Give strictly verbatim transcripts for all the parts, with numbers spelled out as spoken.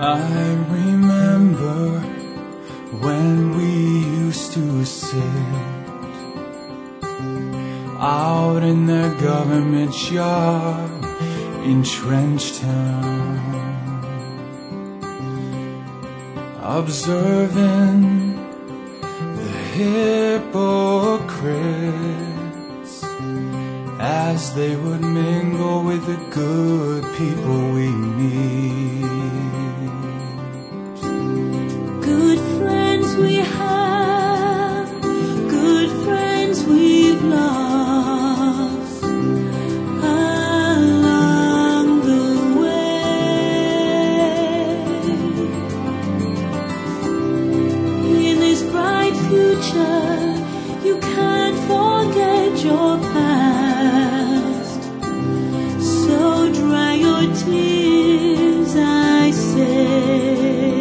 I remember when we used to sit out in the government yard in Trenchtown, observing the hypocrites as they would mingle with the good people we meet. Good friends we have, good friends we've lost along the way. In this bright future, you can't forget your past, so dry your tears, I say.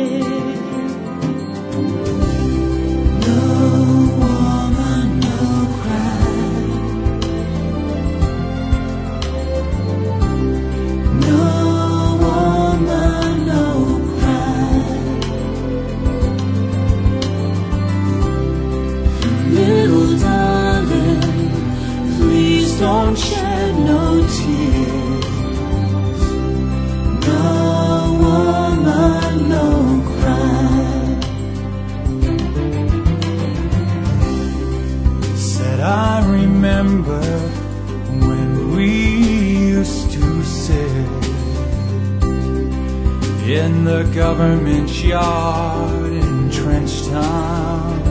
Don't shed no tears, no woman, no cry. Said I remember when we used to sit in the government yard in Trenchtown,